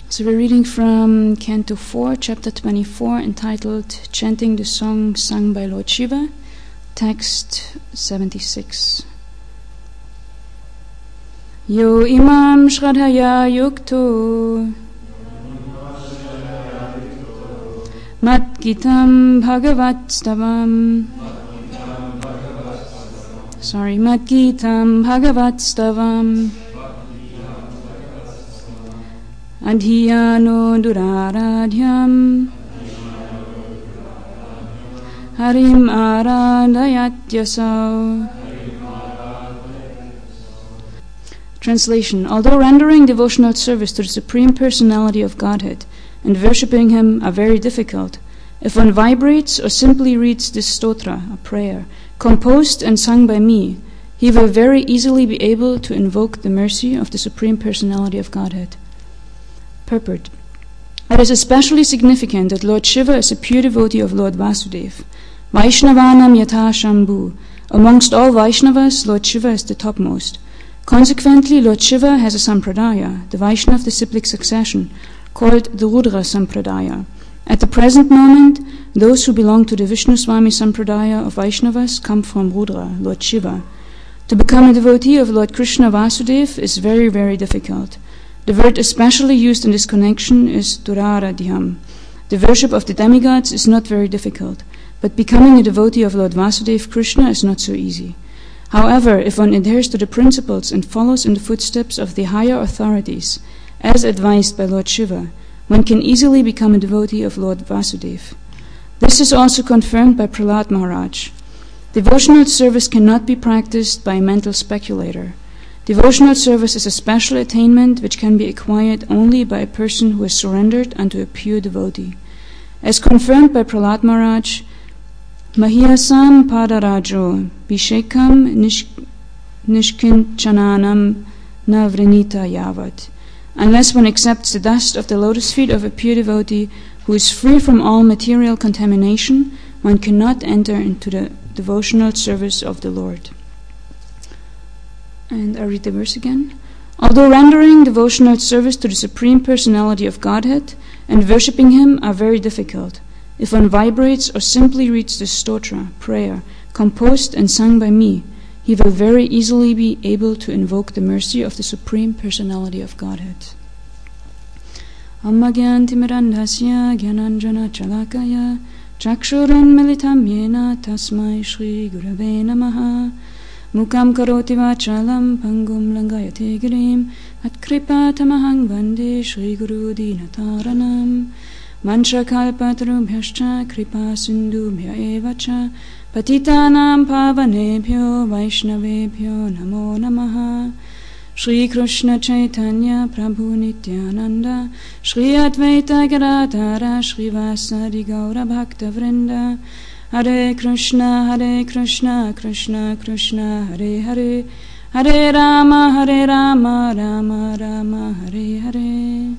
So we're reading from Canto 4, Chapter 24, entitled Chanting the Song Sung by Lord Shiva, text 76. Yo imam shradhaya yukto mat gitam bhagavat stavam adhyano duraradhyam harim aradhayatyasau. Translation. Although rendering devotional service to the Supreme Personality of Godhead and worshipping Him are very difficult, if one vibrates or simply reads this stotra, a prayer, composed and sung by me, he will very easily be able to invoke the mercy of the Supreme Personality of Godhead. Purport. It is especially significant that Lord Shiva is a pure devotee of Lord Vasudeva. Vaishnavanam yatha Shambhu. Amongst all Vaishnavas, Lord Shiva is the topmost. Consequently, Lord Shiva has a sampradaya, the Vaishnav disciplic succession, called the Rudra Sampradaya. At the present moment, those who belong to the Vishnu Swami Sampradaya of Vaishnavas come from Rudra, Lord Shiva. To become a devotee of Lord Krishna Vasudeva is very, very difficult. The word especially used in this connection is Duraradhyam. The worship of the demigods is not very difficult, but becoming a devotee of Lord Vasudeva Krishna is not so easy. However, if one adheres to the principles and follows in the footsteps of the higher authorities, as advised by Lord Shiva, one can easily become a devotee of Lord Vasudeva. This is also confirmed by Prahlad Maharaj. Devotional service cannot be practiced by a mental speculator. Devotional service is a special attainment which can be acquired only by a person who is surrendered unto a pure devotee. As confirmed by Prahlad Maharaj, Mahiyasam padarajo bishekam nishkinchananam navrinita yavat. Unless one accepts the dust of the lotus feet of a pure devotee who is free from all material contamination, one cannot enter into the devotional service of the Lord. And I read the verse again. Although rendering devotional service to the Supreme Personality of Godhead and worshipping Him are very difficult, if one vibrates or simply reads the stotra, prayer, composed and sung by me, he will very easily be able to invoke the mercy of the Supreme Personality of Godhead. Ammagyantimirandhasya gyananjana chalakaya chakshuran militam yena tasmai shri gurave namaha mukam karoti vachalam pangum langayate girim atkripa tamahang vande shri guru dinataranam manchakalpatarubhyascha kripa sindubhya evacha patitanam pavanebhyo vaishnavebhyo namo namaha. Shri Krishna Chaitanya Prabhu Nityananda Shri Advaita Gadadhara Shri Vasadi Gaura Bhakta Vrinda Hare Krishna Krishna Krishna Hare Hare Hare Rama Rama Rama Hare Hare.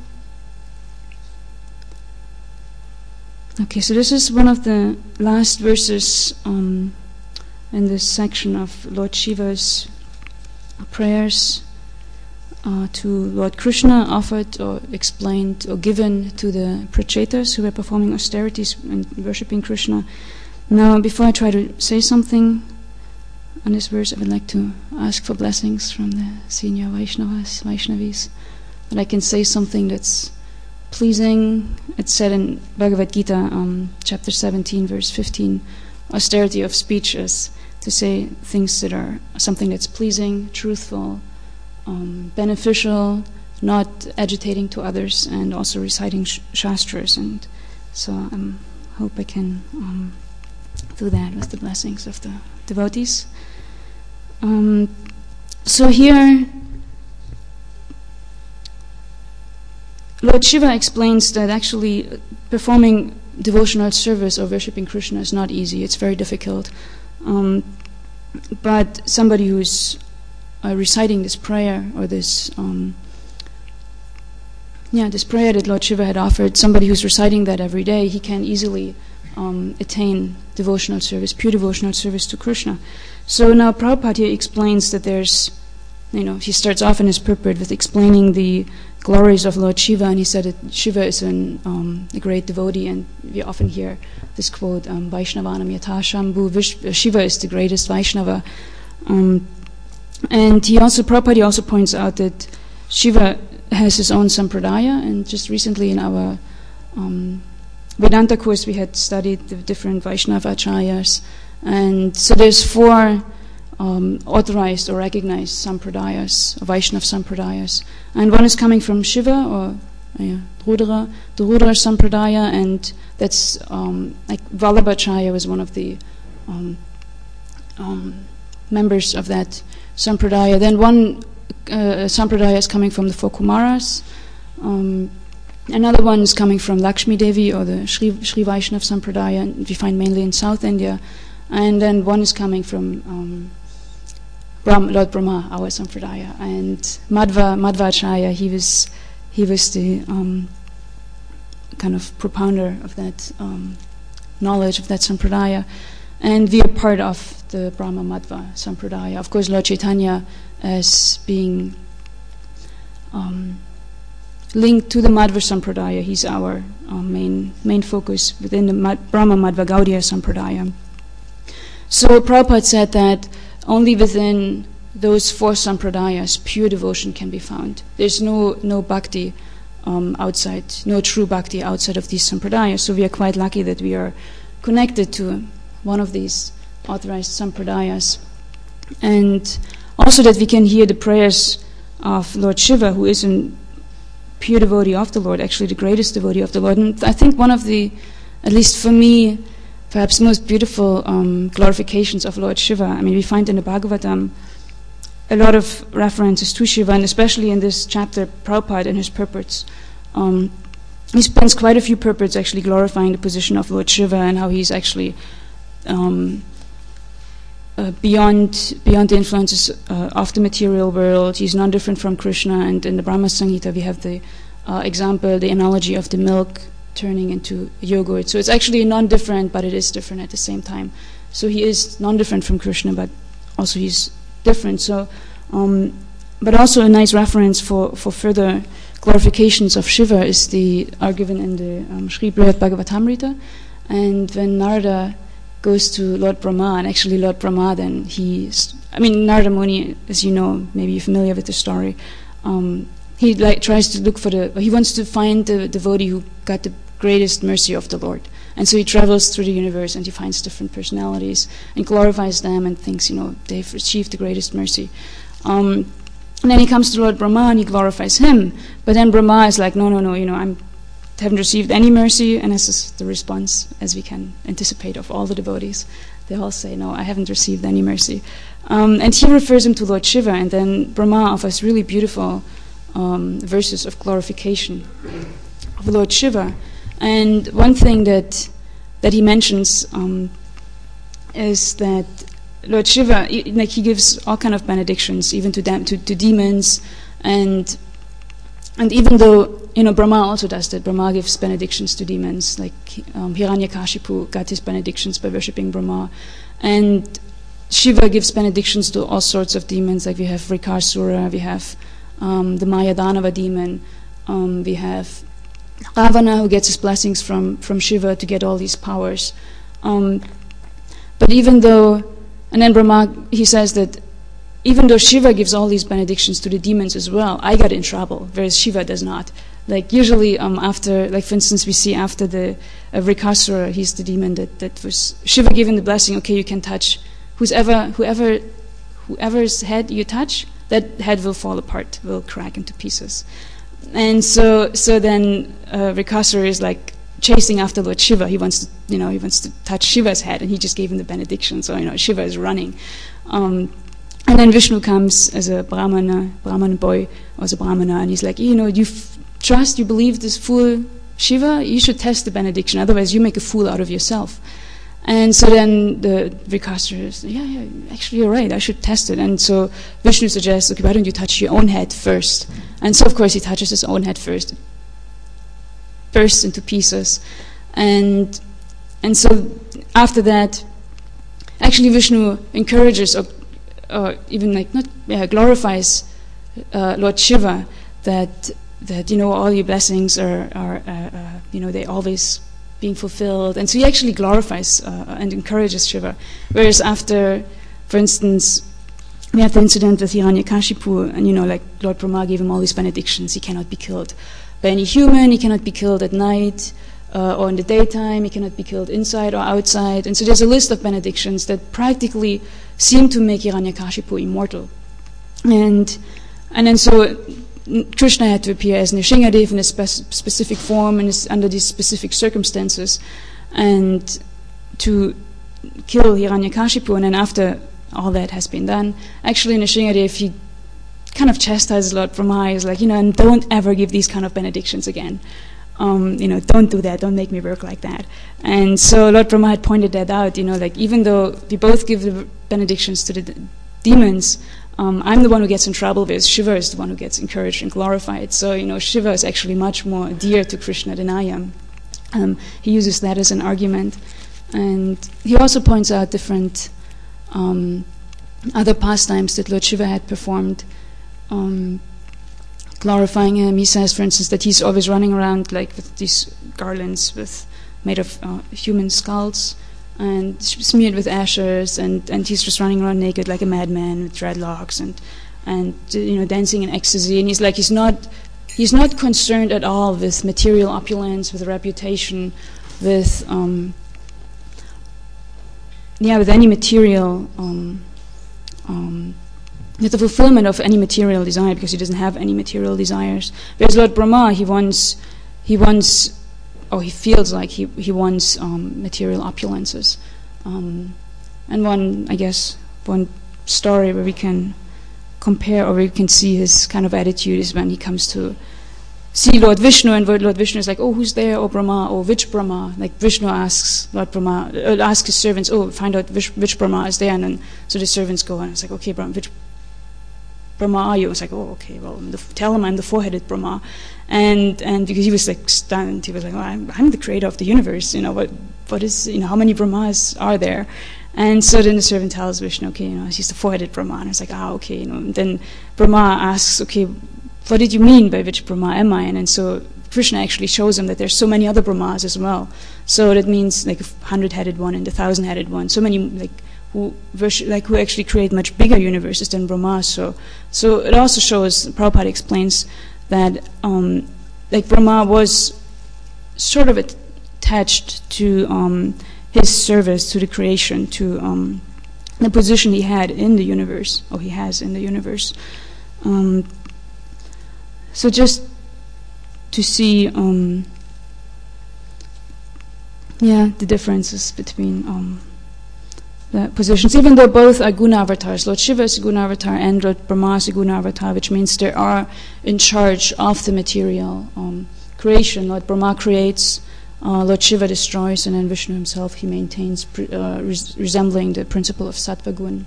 Okay, so this is one of the last verses in this section of Lord Shiva's prayers to Lord Krishna, offered or explained or given to the prachetas who were performing austerities and worshipping Krishna. Now, before I try to say something on this verse, I would like to ask for blessings from the senior Vaishnavis, that I can say something that's pleasing. It's said in Bhagavad Gita, chapter 17, verse 15, austerity of speech is to say things that are something that's pleasing, truthful, beneficial, not agitating to others, and also reciting shastras. And so I hope I can do that with the blessings of the devotees. So here Lord Shiva explains that actually performing devotional service or worshipping Krishna is not easy. It's very difficult. But somebody who's reciting this prayer or this prayer that Lord Shiva had offered, somebody who's reciting that every day, he can easily attain devotional service, pure devotional service to Krishna. So now Prabhupada here explains that there's, he starts off in his purport with explaining the glories of Lord Shiva, and he said that Shiva is a great devotee, and we often hear this quote, Vaishnavanam Yatha Shambhu, Shiva is the greatest Vaishnava. And Prabhupada also points out that Shiva has his own sampradaya, and just recently in our Vedanta course we had studied the different Vaishnava acharyas, and so there's 4 authorized or recognized sampradayas, Vaishnava sampradayas, and one is coming from Shiva or Rudra, the Rudra sampradaya, and that's like Vallabhacharya was one of the members of that sampradaya. Then one sampradaya is coming from the 4 Kumaras. Another one is coming from Lakshmi Devi or the Sri Vaishnava sampradaya, we find mainly in South India. And then one is coming from Lord Brahma, our sampradaya. And Madhvacharya, he was the kind of propounder of that knowledge of that sampradaya. And we are part of the Brahma Madhva sampradaya. Of course, Lord Chaitanya as being linked to the Madhva sampradaya. He's our main focus within the Brahma Madhva Gaudiya sampradaya. So Prabhupada said that only within those 4 sampradayas pure devotion can be found. There's no bhakti outside, no true bhakti outside of these sampradayas. So we are quite lucky that we are connected to one of these authorized sampradayas, and also that we can hear the prayers of Lord Shiva, who is a pure devotee of the Lord, actually the greatest devotee of the Lord. And I think one of the, at least for me, perhaps most beautiful glorifications of Lord Shiva. I mean, we find in the Bhagavatam a lot of references to Shiva, and especially in this chapter, Prabhupada and his purports. He spends quite a few purports actually glorifying the position of Lord Shiva and how he's actually beyond the influences of the material world. He's non different from Krishna, and in the Brahma Samhita we have the example, the analogy of the milk turning into yogurt. So it's actually non-different, but it is different at the same time. So he is non-different from Krishna, but also he's different. So, but also a nice reference for further glorifications of Shiva are given in the Sri Brihad Bhagavatamrita. And when Narada goes to Lord Brahma, and actually Lord Brahma then Narada Muni, as you know, maybe you're familiar with the story, he tries to look he wants to find the devotee who got the greatest mercy of the Lord. And so he travels through the universe and he finds different personalities and glorifies them and thinks, they've achieved the greatest mercy. And then he comes to Lord Brahma and he glorifies him. But then Brahma is like, no, I haven't received any mercy. And this is the response, as we can anticipate, of all the devotees. They all say, no, I haven't received any mercy. And he refers him to Lord Shiva, and then Brahma offers really beautiful verses of glorification of Lord Shiva. And one thing that he mentions is that Lord Shiva, he gives all kind of benedictions, even to demons, and even though Brahma also does that. Brahma gives benedictions to demons, like Hiranyakashipu got his benedictions by worshipping Brahma, and Shiva gives benedictions to all sorts of demons, like we have Vrikasura, we have the Mayadanava demon, we have Ravana, who gets his blessings from Shiva to get all these powers. But even though, and then Brahma, he says that even though Shiva gives all these benedictions to the demons as well, I got in trouble, whereas Shiva does not. Like usually after, like for instance, we see after the Vrikasura, he's the demon that was, Shiva gave him the blessing, okay, you can touch whoever's head you touch, that head will fall apart, will crack into pieces. And so then Vrikasura is like chasing after Lord Shiva. He wants to touch Shiva's head, and he just gave him the benediction. So Shiva is running. And then Vishnu comes as a Brahman boy, or as a Brahmana, and he's like, you believe this fool Shiva? You should test the benediction, otherwise you make a fool out of yourself. And so then the Vrikasura is, yeah, actually you're right, I should test it. And so Vishnu suggests, okay, why don't you touch your own head first? And so of course he touches his own head first. It bursts into pieces. And so after that, actually Vishnu encourages or even glorifies Lord Shiva, that that all your blessings are they always being fulfilled, and so he actually glorifies and encourages Shiva. Whereas after, for instance, we have the incident with Hiranyakashipu, and like Lord Brahma gave him all these benedictions. He cannot be killed by any human. He cannot be killed at night or in the daytime. He cannot be killed inside or outside. And so there's a list of benedictions that practically seem to make Hiranyakashipu immortal. And then so Krishna had to appear as Nrsingadev in a specific form and under these specific circumstances, and to kill Hiranyakashipu. And then after all that has been done, actually Nrsingadev, he kind of chastises Lord Brahma. He's like, and don't ever give these kind of benedictions again. Don't do that. Don't make me work like that. And so Lord Brahma had pointed that out. Like even though we both give the benedictions to the demons, I'm the one who gets in trouble with. Shiva is the one who gets encouraged and glorified. So Shiva is actually much more dear to Krishna than I am. He uses that as an argument, and he also points out different other pastimes that Lord Shiva had performed, glorifying him. He says, for instance, that he's always running around like with these garlands made of human skulls and smeared with ashes, and he's just running around naked like a madman with dreadlocks and dancing in ecstasy. And he's not concerned at all with material opulence, with reputation, with any material, with the fulfillment of any material desire, because he doesn't have any material desires. Whereas Lord Brahma, he feels like he wants material opulences. And one story where we can compare, or we can see his kind of attitude, is when he comes to see Lord Vishnu, and Lord Vishnu is like, "Oh, who's there? Oh, Brahma. Oh, which Brahma?" Like Vishnu asks Lord Brahma, ask his servants, "Oh, find out which Brahma is there." And then so the servants go, and it's like, "Okay, Brahma, which Brahma are you?" It's like, "Oh, okay, well, tell him I'm the four-headed Brahma." And because he was like stunned, he was like, "Well, I'm the creator of the universe. What is how many Brahmas are there?" And so then the servant tells Vishnu, "Okay, he's the four-headed Brahma." And it's like, okay, And then Brahma asks, "Okay, what did you mean by which Brahma am I?" And so Krishna actually shows him that there's so many other Brahmas as well. So that means like a 100-headed one and a 1,000-headed one. So many who actually create much bigger universes than Brahma. So it also shows, Prabhupada explains that Brahma was sort of attached to his service to the creation, to the position he had in the universe, or he has in the universe. So just to see the differences between the positions, even though both are guna avatars. Lord Shiva is a guna avatar and Lord Brahma is a guna avatar, which means they are in charge of the material creation. Lord Brahma creates, Lord Shiva destroys, and then Vishnu himself, he maintains, resembling the principle of sattva gun.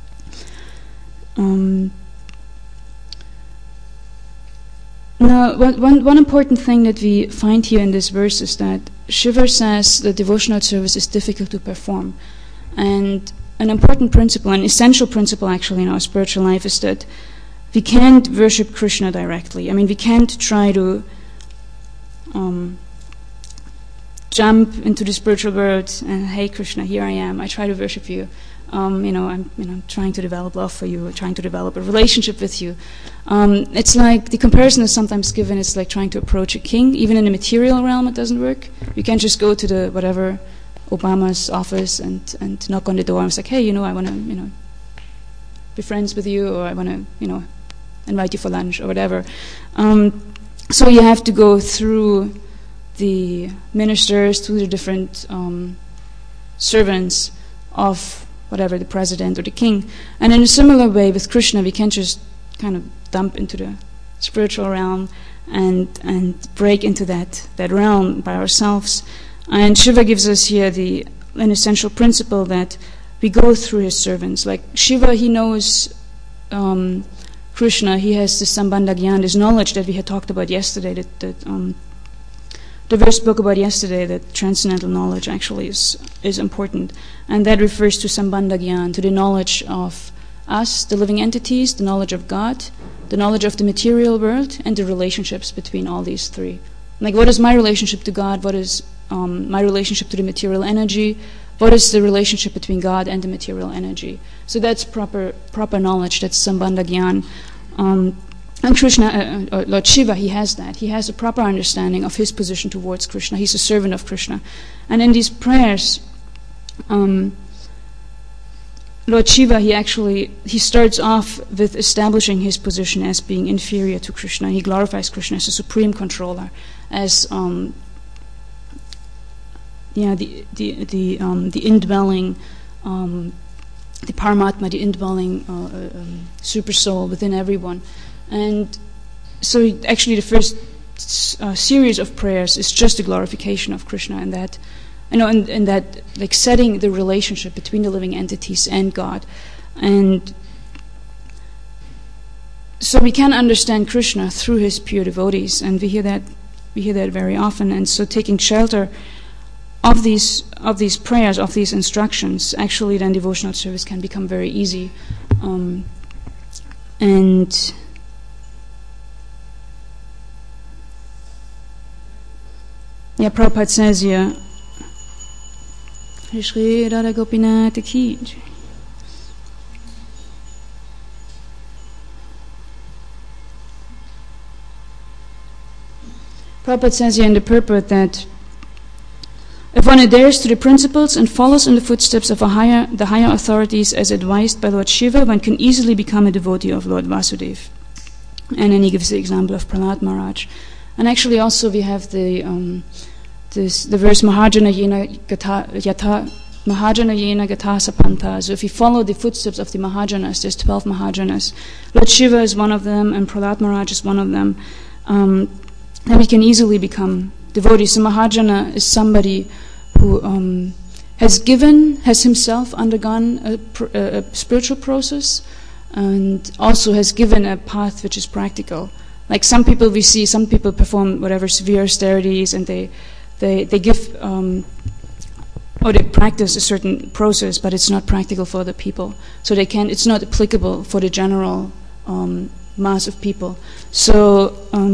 Now, one important thing that we find here in this verse is that Shiva says that devotional service is difficult to perform. And an important principle, an essential principle actually in our spiritual life, is that we can't worship Krishna directly. I mean, we can't try to jump into the spiritual world and, "Hey Krishna, here I am, I try to worship you. I'm trying to develop love for you, trying to develop a relationship with you." It's like, the comparison is sometimes given, it's like trying to approach a king. Even in the material realm, it doesn't work. You can't just go to the whatever Obama's office and knock on the door and say, "Hey, I want to be friends with you, or I want to invite you for lunch," or whatever. So you have to go through the ministers, through the different servants of whatever, the president or the king. And in a similar way with Krishna, we can't just kind of dump into the spiritual realm and break into that realm by ourselves. And Shiva gives us here an essential principle that we go through his servants. Like Shiva, he knows Krishna, he has this sambandha gyan, this knowledge that we had talked about yesterday, that the verse spoke about yesterday, that transcendental knowledge actually is important. And that refers to sambandha gyan, to the knowledge of us, the living entities, the knowledge of God, the knowledge of the material world, and the relationships between all these three. Like, what is my relationship to God? What is my relationship to the material energy? What is the relationship between God and the material energy? So that's proper knowledge. That's Sambandha Gyan. And Krishna, Lord Shiva, he has that. He has a proper understanding of his position towards Krishna. He's a servant of Krishna. And in these prayers, Lord Shiva, he starts off with establishing his position as being inferior to Krishna. He glorifies Krishna as a supreme controller, as the indwelling, the Paramatma, the indwelling super soul within everyone. And so actually the first series of prayers is just a glorification of Krishna, and that, and that, like, setting the relationship between the living entities and God. And so we can understand Krishna through his pure devotees, and we hear that very often. And so taking shelter of these prayers, of these instructions, actually then devotional service can become very easy. And yeah, Prabhupada says here, Shri Radha Gopinath Ki Jai. Prabhupada says here in the purport that if one adheres to the principles and follows in the footsteps of the higher authorities as advised by Lord Shiva, one can easily become a devotee of Lord Vasudeva. And then he gives the example of Prahlad Maharaj. And actually also we have the verse Mahajana Yena Gatha Sapanta. So if you follow the footsteps of the Mahajanas, there's 12 Mahajanas. Lord Shiva is one of them, and Prahlad Maharaj is one of them. And we can easily become devotees. So Mahajana is somebody who has himself undergone a spiritual process, and also has given a path which is practical. Like some people perform whatever severe austerities, and they give or they practice a certain process, but it's not practical for other people. So it's not applicable for the general mass of people. So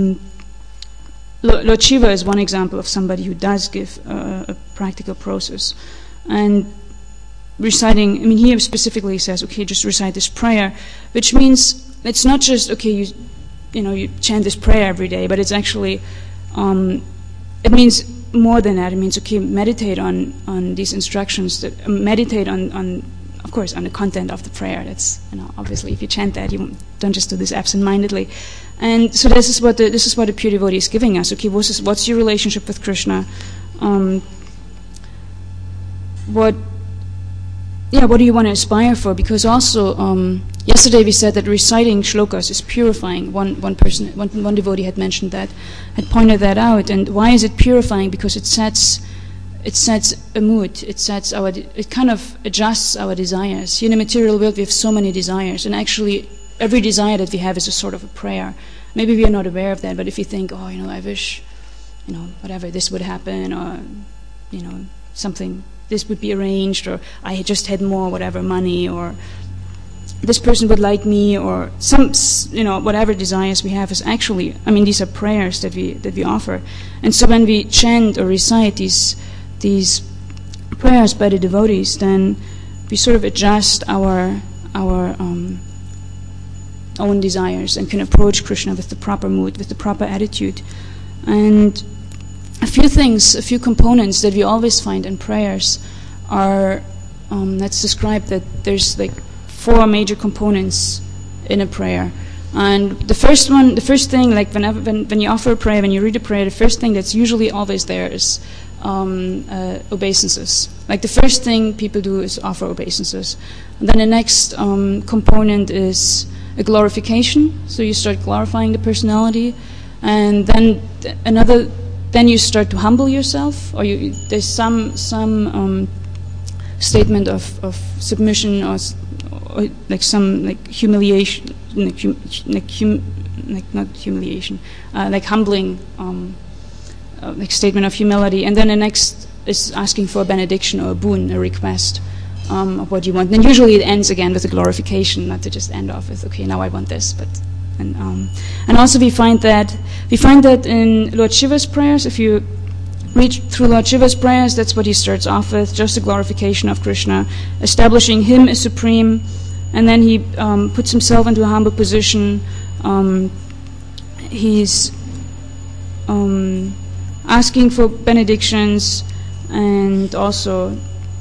Lord Shiva is one example of somebody who does give a practical process. And reciting, here specifically says, okay, just recite this prayer, which means it's not just, okay, you chant this prayer every day, but it's actually, it means more than that. It means, okay, meditate on these instructions, meditate on, of course, on the content of the prayer. That's, obviously, if you chant that, you don't just do this absent-mindedly. And so this is what the pure devotee is giving us. Okay, what's your relationship with Krishna? What do you want to aspire for? Because also, yesterday we said that reciting shlokas is purifying. One devotee had mentioned that, had pointed that out. And why is it purifying? Because it sets a mood. It kind of adjusts our desires. In the material world, we have so many desires, and actually, every desire that we have is a sort of a prayer. Maybe we are not aware of that, but if you think, I wish, whatever, this would happen, or, something, this would be arranged, or I just had more, whatever, money, or this person would like me, or some, whatever desires we have is actually, these are prayers that we offer. And so when we chant or recite these prayers by the devotees, then we sort of adjust our own desires and can approach Krishna with the proper mood, with the proper attitude. And a few components that we always find in prayers are, let's describe that there's like 4 major components in a prayer. And the first thing, like when you offer a prayer, when you read a prayer, the first thing that's usually always there is obeisances. Like the first thing people do is offer obeisances. And then the next component is a glorification. So you start glorifying the personality, and then then you start to humble yourself, or there's some statement of submission, or like some like humiliation, not humiliation, like humbling, like statement of humility. And then the next is asking for a benediction or a boon, a request. of what you want. And usually it ends again with a glorification, not to just end off with, okay, now I want this. But and also we find that in Lord Shiva's prayers. If you read through Lord Shiva's prayers, that's what he starts off with, just a glorification of Krishna, establishing him as supreme, and then he puts himself into a humble position. He's asking for benedictions, and also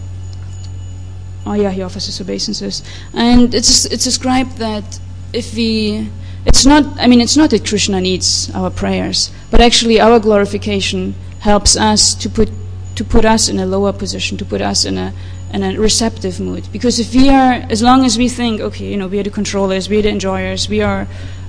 he offers his obeisances. And it's described that it's not that Krishna needs our prayers, but actually our glorification helps us to put us in a lower position, to put us in a receptive mood. Because if we are, as long as we think, okay, we are the controllers, we are the enjoyers, we are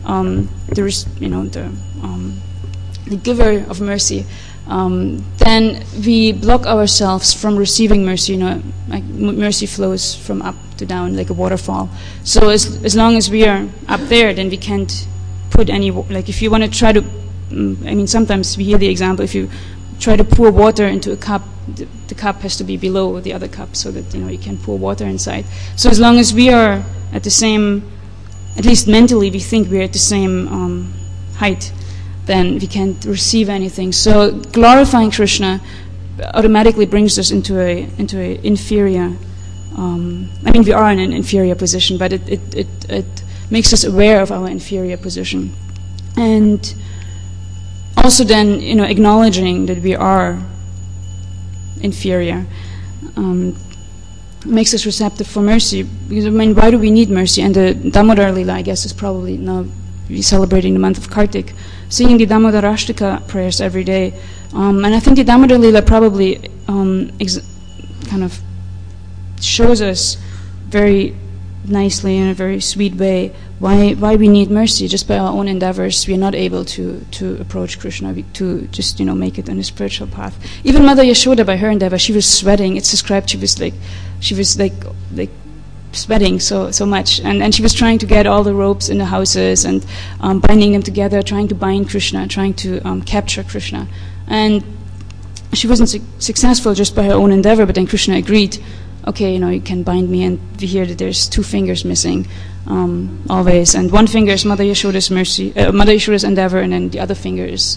the giver of mercy, then we block ourselves from receiving mercy. Like mercy flows from up to down like a waterfall. So as long as we are up there, then we can't put any, like if you want to try to, sometimes we hear the example, if you try to pour water into a cup, the cup has to be below the other cup so that you can pour water inside. So as long as we are at the same, at least mentally we think we're at the same height, then we can't receive anything. So glorifying Krishna automatically brings us into a inferior. We are in an inferior position, but it makes us aware of our inferior position, and also then acknowledging that we are inferior makes us receptive for mercy. Because why do we need mercy? And the Damodar Lila, I guess, is probably now we're celebrating the month of Kartik, singing the Damodar Ashtaka prayers every day, and I think the Damodar Lila probably kind of shows us very nicely in a very sweet way why we need mercy. Just by our own endeavors, we are not able to approach Krishna, to just make it on a spiritual path. Even Mother Yashoda, by her endeavor, she was sweating. It's described she was like sweating so much, and she was trying to get all the ropes in the houses and binding them together, trying to bind Krishna, trying to capture Krishna, and she wasn't successful just by her own endeavor. But then Krishna agreed, okay, you can bind me, and we hear that there's 2 fingers missing always, and one finger is Mother Yashoda's mercy, Mother Yashoda's endeavor, and then the other finger is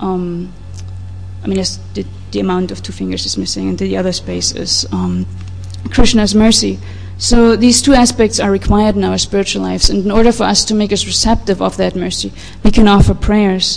the amount of 2 fingers is missing, and the other space is Krishna's mercy. So these 2 aspects are required in our spiritual lives, and in order for us to make us receptive of that mercy, we can offer prayers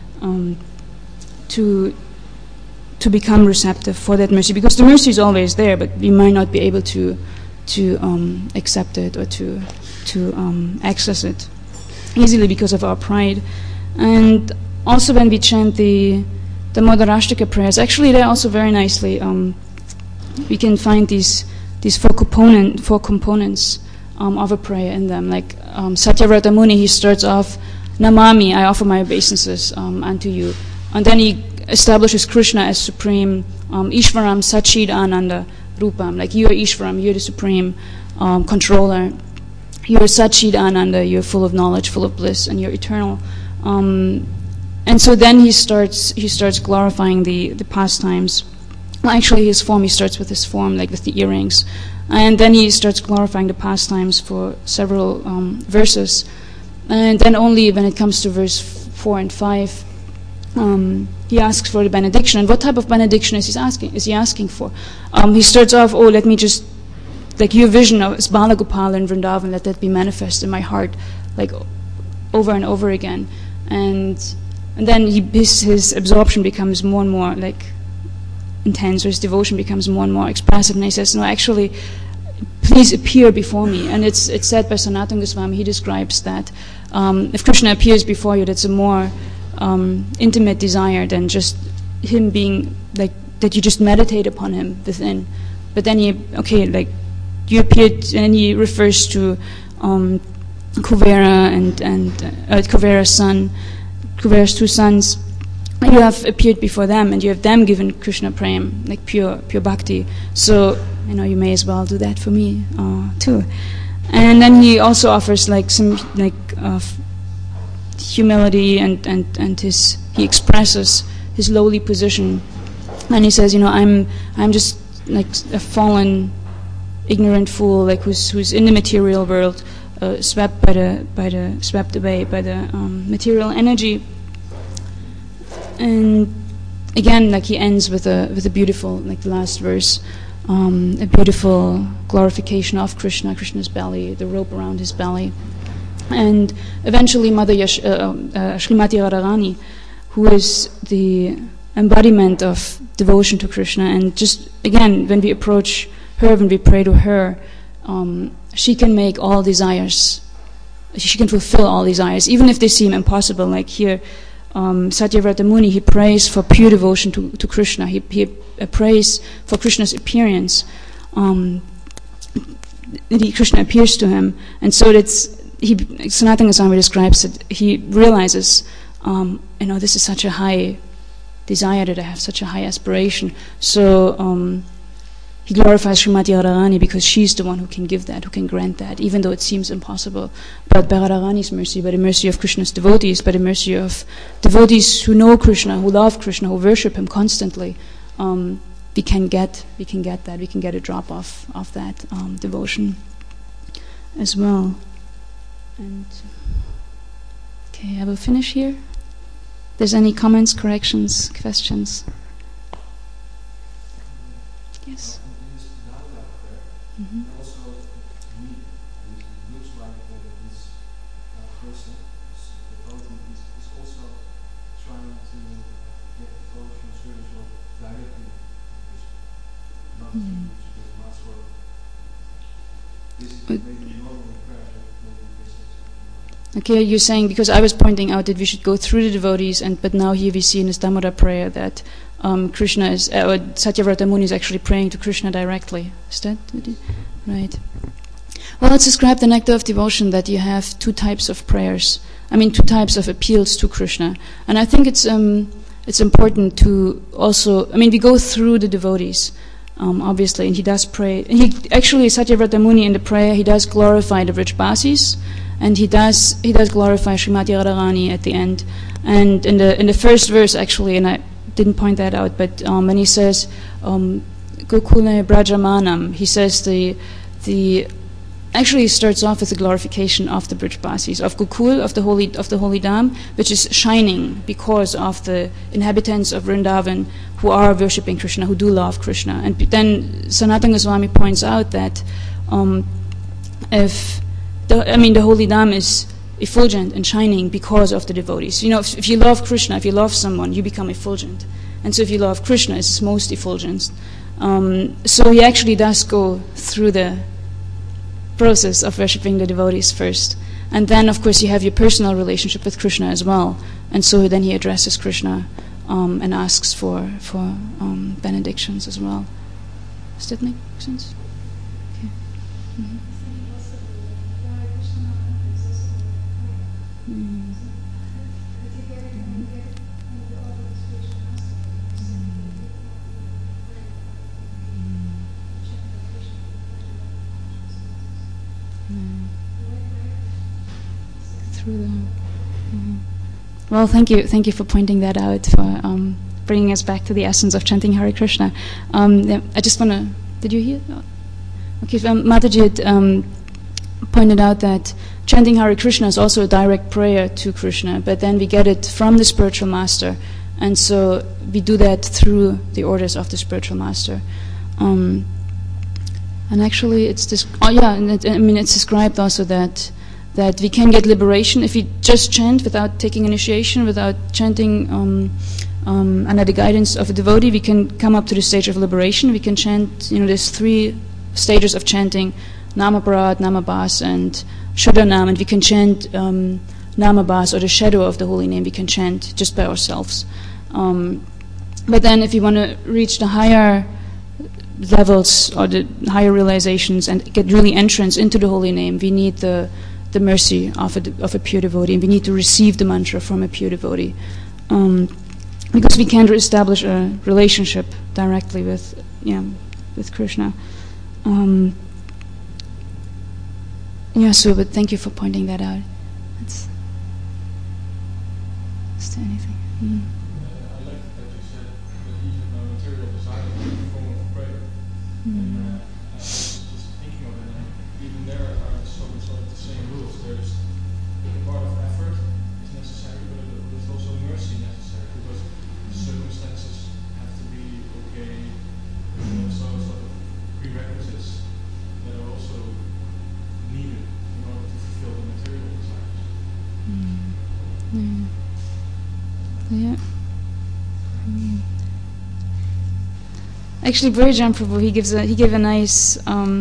to become receptive for that mercy, because the mercy is always there, but we might not be able to accept it or to access it easily because of our pride. And also when we chant the Damodar Ashtaka prayers, actually they're also very nicely, we can find these 4 components of a prayer in them. Like Satyavrata Muni, he starts off, Namami, I offer my obeisances unto you. And then he establishes Krishna as supreme, Ishvaram Sachid Ananda Rupam, like you are Ishvaram, you're the supreme controller. You're Sachid Ananda, you're full of knowledge, full of bliss, and you're eternal. And so then he starts glorifying the pastimes. Well, actually, he starts with his form, like with the earrings. And then he starts glorifying the pastimes for several verses. And then only when it comes to verse 4 and 5, he asks for the benediction. And what type of benediction is he asking for? He starts off, let me just, like your vision of Bala Gopala in Vrindavan, let that be manifest in my heart, like over and over again. And then his absorption becomes more and more like intense, or his devotion becomes more and more expressive. And he says, no, actually, please appear before me. And it's said by Sanatana Goswami, he describes that if Krishna appears before you, that's a more intimate desire than just him being like that. You just meditate upon him within. But then you appeared, and he refers to Kuvera and Kuvera's son, Kuvera's 2 sons. You have appeared before them, and you have them given Krishna prem, like pure bhakti. So you may as well do that for me too. And then he also offers like some humility, and he expresses his lowly position, and he says, I'm just like a fallen ignorant fool, like who's in the material world, swept away by the material energy. And again, like he ends with a beautiful, like the last verse, a beautiful glorification of Krishna, Krishna's belly, the rope around his belly. And eventually Mother Srimati Radharani, who is the embodiment of devotion to Krishna, and just again, when we approach her, when we pray to her, she can make all desires, she can fulfill all desires, even if they seem impossible. Like here, Satyavrata Muni, he prays for pure devotion to Krishna. He prays for Krishna's appearance. Krishna appears to him, and so Sanatana Goswami describes it. He realizes, this is such a high desire, that I have such a high aspiration. So he glorifies Srimati Radharani because she's the one who can give that, who can grant that, even though it seems impossible. But by Radharani's mercy, by the mercy of Krishna's devotees, by the mercy of devotees who know Krishna, who love Krishna, who worship him constantly, we can get that. We can get a drop off of that devotion as well. And okay, I will finish here. There's any comments, corrections, questions? Yes. Mm-hmm. Also, to me, it looks like this person, the devotee, is also trying to get devotional spiritual directly from Krishna, not through not sort of. This is maybe normal prayer, maybe this is. Okay, you're saying, because I was pointing out that we should go through the devotees, but now here we see in this Damodar prayer that Krishna is, Satyavrata Muni is actually praying to Krishna directly. Is that right? Well, it's described in Nectar of Devotion that you have two types of prayers. Two types of appeals to Krishna. And I think it's important to also, we go through the devotees, obviously, and he does pray. And Satyavrata Muni in the prayer, he does glorify the Vrajbasis, and he does glorify Srimati Radharani at the end. And in the first verse, actually, and I didn't point that out, but when he says Gokule Brajamanam, he says actually he starts off with the glorification of the Vrajbasis, of Gokul, of the holy Dham, which is shining because of the inhabitants of Vrindavan who are worshipping Krishna, who do love Krishna. And then Sanatana Goswami points out that if the holy Dham is effulgent and shining because of the devotees. If you love Krishna, if you love someone, you become effulgent. And so if you love Krishna, it's most effulgent. So he actually does go through the process of worshipping the devotees first. And then, of course, you have your personal relationship with Krishna as well. And so then he addresses Krishna and asks for benedictions as well. Does that make sense? Okay. Mm-hmm. Well, thank you for pointing that out, for bringing us back to the essence of chanting Hare Krishna. I just want to. Did you hear? Okay, Mataji had pointed out that chanting Hare Krishna is also a direct prayer to Krishna, but then we get it from the spiritual master, and so we do that through the orders of the spiritual master. And actually, it's described also that we can get liberation if we just chant without taking initiation, without chanting under the guidance of a devotee. We can come up to the stage of liberation. We can chant, there's 3 stages of chanting: Namaprat, Namabhas, and Shuddhanam, and we can chant Namabhas, or the shadow of the holy name, we can chant just by ourselves. But then if you want to reach the higher levels or the higher realizations and get really entrance into the holy name, we need the mercy of a pure devotee, and we need to receive the mantra from a pure devotee, because we can't establish a relationship directly with Krishna. But thank you for pointing that out. Is there anything? I like that you said that even material desire is a form of prayer. And I was just Actually, Burijan Prabhu, he gave a nice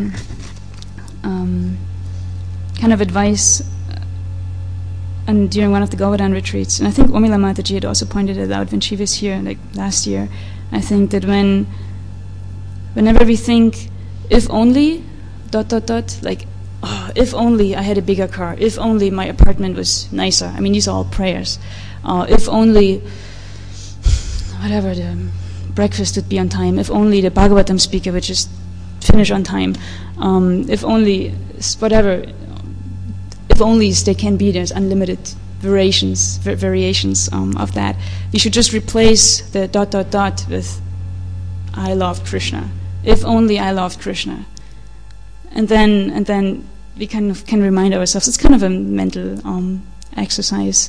kind of advice and during one of the Govardhan retreats, and I think Omila Mataji had also pointed it out when she was here, like last year. I think that whenever we think, if only, ... like, oh, if only I had a bigger car, if only my apartment was nicer. I mean, these are all prayers. If only, whatever, the breakfast would be on time. If only the Bhagavatam speaker would just finish on time. If only, whatever. If only there can be, there's unlimited variations of that. We should just replace the ... with I love Krishna. If only I loved Krishna. And then we kind of can remind ourselves. It's kind of a mental exercise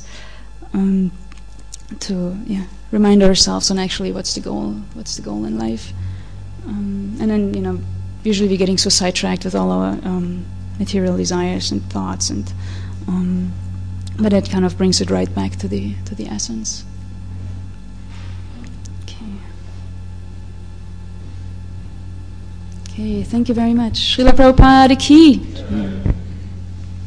to remind ourselves on actually what's the goal in life. And then usually we're getting so sidetracked with all our material desires and thoughts, and but that kind of brings it right back to the essence. Okay, thank you very much. Srila Prabhupada ki.